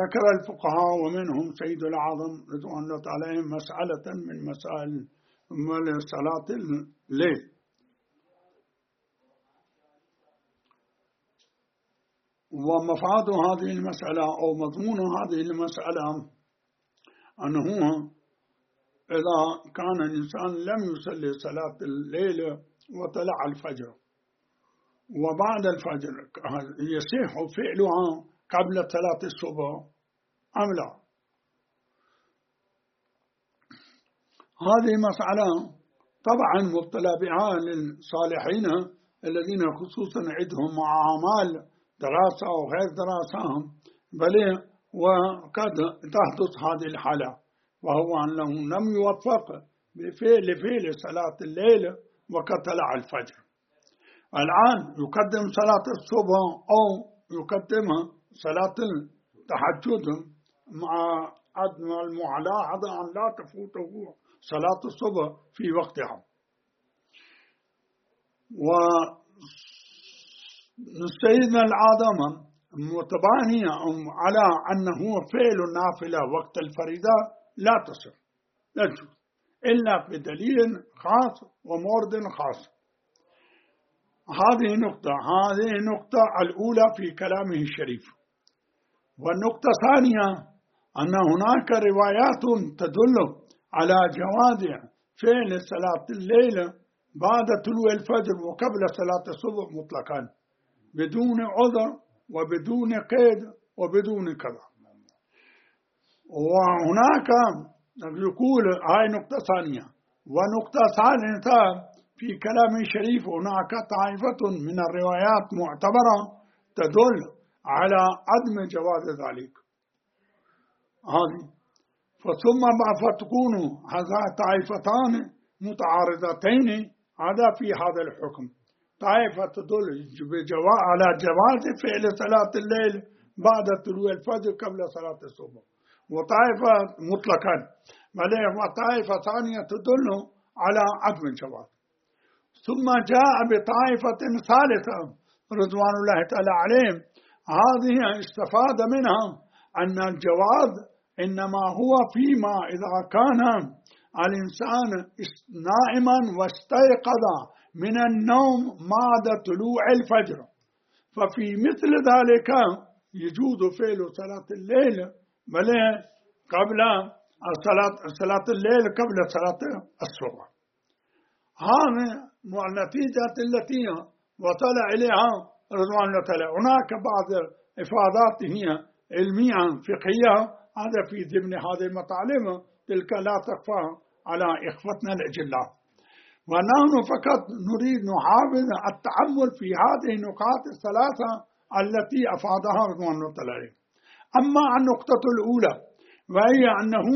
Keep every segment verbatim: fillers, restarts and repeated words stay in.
ذكر الفقهاء ومنهم سيد الأعظم رضوان الله عليهم مسألة من مسائل صلاة الليل، ومفاد هذه المسألة أو مضمون هذه المسألة أنه إذا كان الإنسان لم يصلي صلاة الليل وطلع الفجر وبعد الفجر يصح فعلها قبل صلاة الصبح أم لا؟ هذه مسألة طبعا مبتلى بها للصالحين الذين خصوصا عندهم أعمال دراسة أو غير دراسة، بل وقد تحدث هذه الحالة، وهو أنه لم يوفق بفعل فعل صلاة الليل وقد طلع الفجر. الآن يقدم صلاة الصبح أو يقدم صلاة التهجد مع عدم الملاحظة أن لا تفوته صلاة الصبح في وقتها. وسيدنا العظم متبانية على أنه فعل النافلة وقت الفريضة لا تصح لا تجوز إلا بدليل خاص ومورد خاص. هذه نقطة هذه النقطة الأولى في كلامه الشريف. والنقطة الثانية أن هناك روايات تدل على جواز فعل صلاة الليل بعد طلوع الفجر وقبل صلاة الصبح مطلقا بدون عذر وبدون قيد وبدون كذا. وهناك يقول هاي نقطة ثانية. ونقطة ثالثة في كلام الشريف هناك طائفة من الروايات معتبرة تدل على عدم جواز ذلك. هذه فثم فتكون هذا طائفتان متعارضتين هذا في هذا الحكم. طائفة تدل على جواز فعل صلاة الليل بعد طلوع الفجر قبل صلاة الصبح، وطائفة مطلقا، بل وطائفة ثانية تدل على عدم الجواز. ثم جاء بطائفة ثالثة رضوان الله تعالى عليهم، هذه استفاد منها أن الجواز إنما هو فيما إذا كان الإنسان نائما واستيقظ من النوم بعد طلوع الفجر، ففي مثل ذلك يجوز فعل صلاة الليل بل قبل صلاة صلاة الليل قبل صلاة الصبح. هذه النتيجة التي وصل إليها رضوان الله تعالى. هناك بعض إفادات هي علمية فقهية هذا في ضمن هذه المطالب تلك لا تخفى على إخوتنا الأجلاء، ونحن فقط نريد نحاول التأمل في هذه النقاط الثلاثة التي أفادها رضوان الله تعالى. أما النقطة الأولى وهي أنه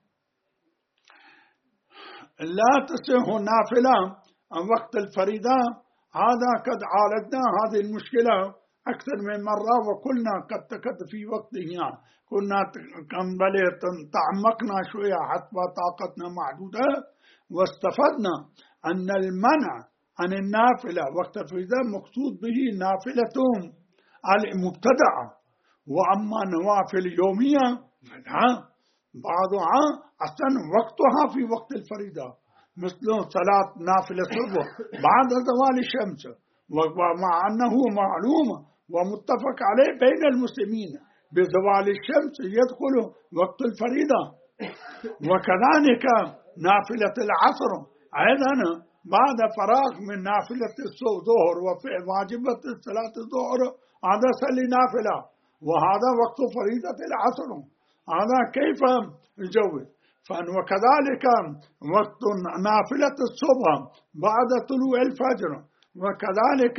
لا تصح النافلة وقت الفريضة، هذا قد عالجنا هذه المشكلة أكثر من مرة، وقلنا قد تكد في وقتها كنا تعمقنا شوية حتى طاقتنا محدودة، واستفدنا أن المنع عن النافلة وقت الفريضة مقصود به نافلة المبتدعة، وأما نوافل يومية فلا بعضها أصلا وقتها في وقت الفريضة، مثل صلاة نافلة الصبح بعد زوال الشمس، ومع أنه معلوم ومتفق عليه بين المسلمين بزوال الشمس يدخل وقت الفريضة. وكذلك نافلة العصر أيضا بعد فراغ من نافلة الظهر وفعل واجبة صلاة الظهر هذا صلي نافلة، وهذا وقت فريضة العصر، هذا كيف يجوز؟ وكذلك وقت نافلة الصبح بعد طلوع الفجر، وكذلك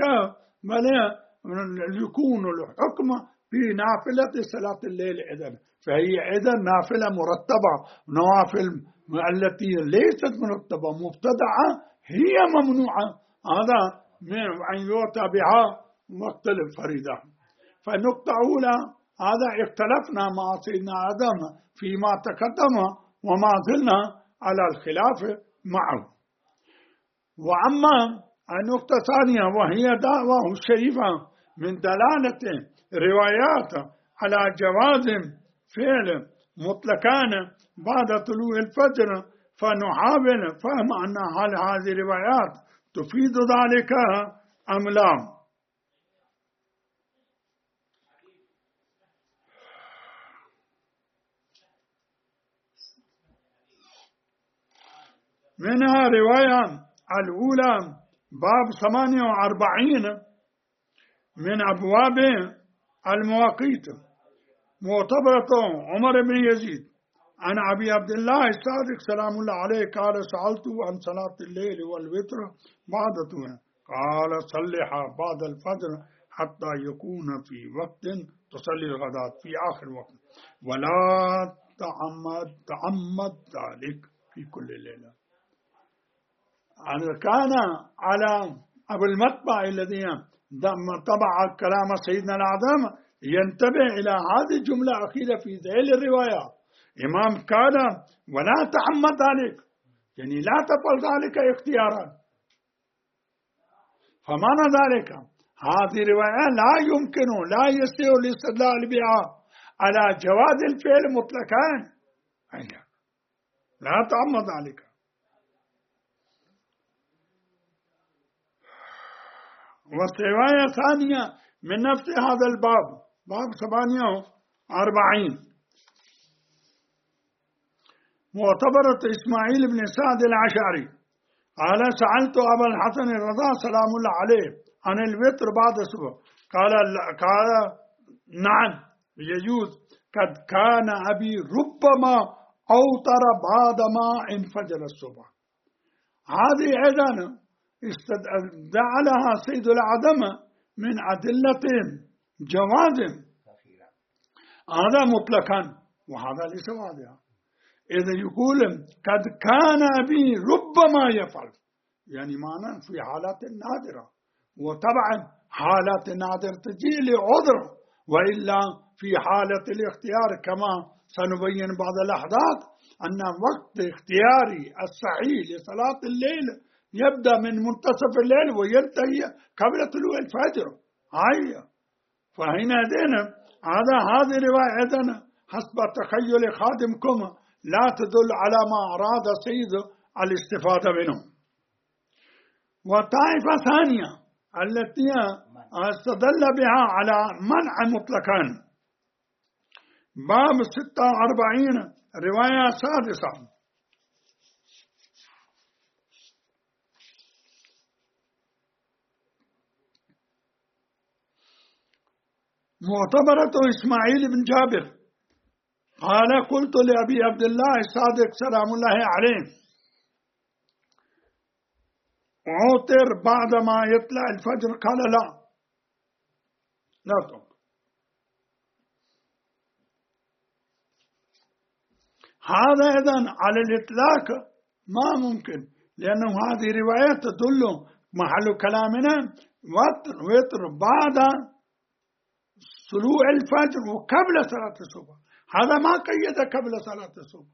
يكون الحكم في نافلة صلاة الليل إذن، فهي إذن نافلة مرتبة. نوافل التي ليست مرتبة مبتدعة هي ممنوعة، هذا من أن يؤتى بها وقت الفريضة. فالنقطة الأولى هذا اختلفنا مع سيدنا آدم فيما تقدم وما زلنا على الخلاف معه. وأما النقطة الثانية وهي دعوة الشريفة من دلالة روايات على جواز فعل مطلقان بعد طلوع الفجر، فنحاول فهم أن هل هذه الروايات تفيد ذلك أم لا. منها رواية الأولى باب ثمانية وأربعين من أبواب المواقيت، معتبرة عمر بن يزيد عن أبي عبد الله الصادق سلام الله عليه قال سألته عن صلاة الليل والوتر بعد طلوع، قال صلها بعد الفجر حتى يكون في وقت تصلي الغداة في آخر وقت، ولا تعمد تعمد ذلك في كل ليلة. كان على أبو المطبع الذي طبع كلام سيدنا الأعظم ينتبه إلى هذه الجملة الأخيرة في ذيل الروايات. إمام قال ولا تعمد ذلك، يعني لا تفعل ذلك اختيارا. فمعنى ذلك هذه الرواية لا يمكن لا يستطيع الاستدلال بها على جواز الفعل مطلقا، لا تعمد ذلك. والرواية ثانية من نفس هذا الباب باب ثمانية وأربعين معتبرة إسماعيل بن سعد العشعري قال سألت أبا الحسن الرضا سلام الله عليه عن الوتر بعد الصبح، قال قال نعم يجوز، قد كان أبي ربما أوتر بعدما انفجر الصبح. هذه أيضا جعلها سيد العدم من أدلة جواز، هذا مطلقا وهذا ليس واضحا. إذا يقول قد كان أبي ربما يفعل، يعني معنى في حالات نادرة، وطبعا حالات نادرة تجي لعذر، وإلا في حالة الاختيار كما سنبين بعض الأحداث أن وقت اختياري الصحيح لصلاة الليل يبدأ من منتصف الليل وينتهي قبل طلوع الفجر. هاي فهنا دينا هذا هذه رواية حسب تخيل خادمكم لا تدل على ما أراد سيد الاستفادة منه. وطائفة ثانية التي استدل بها على منع مطلقا باب ستة وأربعين رواية سادسة معتبرة إسماعيل بن جابر قال قلت لأبي عبد الله الصادق سلام الله عليه أوتر بعدما يطلع الفجر، قال لا لا تنظر. هذا إذن على الإطلاق ما ممكن، لأنه هذه رواية تدل محل كلامنا وتر وتر بعد طلوع الفجر وقبل صلاة الصبح، هذا ما قيد قبل صلاة الصبح.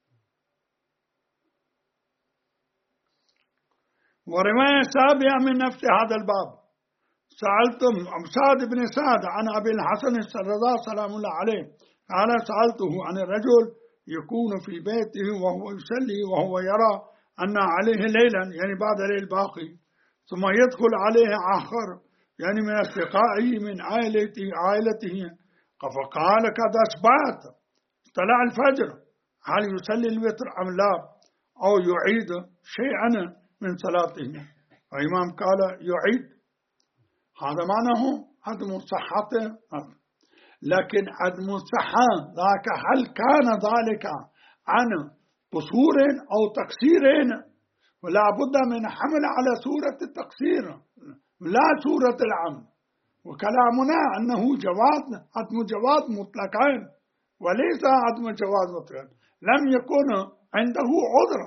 ورواية سابعة من نفس هذا الباب سألتم سعد بن سعد عن أبي الحسن الرضا سلام الله عليه قال سألته عن الرجل يكون في بيته وهو يصلي وهو يرى أن عليه ليلا، يعني بعد ليل باقي، ثم يدخل عليه آخر يعني من أصدقائه من عائلته عائلته فقال قد أصبحت طلع الفجر، هل يصلي الوتر أم لا أو يعيد شيئا من صلاته؟ الإمام قال يعيد. هذا معناه عدم صحته، لكن عدم الصحة ذاك هل كان ذلك عن قصور أو تقصير، ولا بد من حمل على صورة التقصير لا صورة العمد. وكلامنا أنه جواز عدم جواز مطلقين وليس عدم جواز مطلق، لم يكن عنده عذر.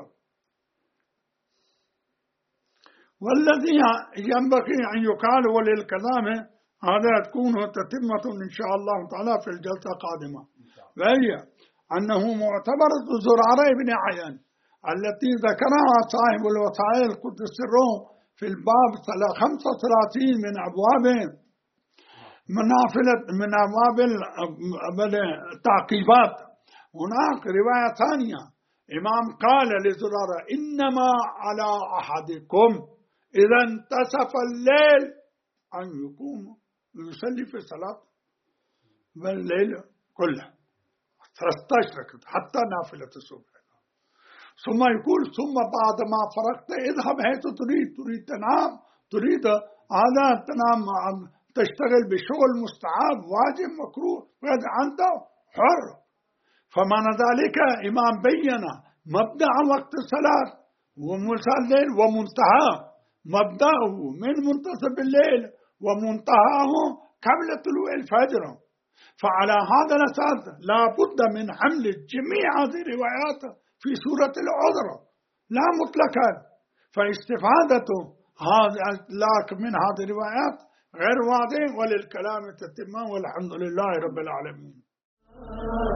والذي ينبغي أن يقال وللكلام هذا تكون تتمة إن شاء الله تعالى في الجلسة القادمة، وهي أنه معتبرة زرارة بن عيان التي ذكرها صاحب الوسائل قدس الروح في الباب خمسة وثلاثين من أبوابه من نافلة من أبواب التعقيبات. هناك رواية ثانية إمام قال لزرارة إنما على أحدكم إذا انتصف الليل أن يقوم ويصلي في صلاة بالليل كله ثلاثة عشر ركعة حتى نافلة الصبح. ثم يقول ثم بعد ما فرغت اذهب حيث تريد، تريد تنام، تريد هذا تنام، تشتغل بشغل مستحب واجب مكروه، أنت حر. فمعنى ذلك إمام بين مبدأ وقت الصلاة ومساء الليل ومنتهى، مبدأه من منتصف الليل ومنتهاه قبل طلوع الفجر. فعلى هذا الأساس لا بد من حمل جميع هذه الروايات في سورة العذر لا مطلقا، فاستفادة هذا الإطلاق من هذه الروايات غير واضح، وللكلام تتمة، والحمد لله رب العالمين.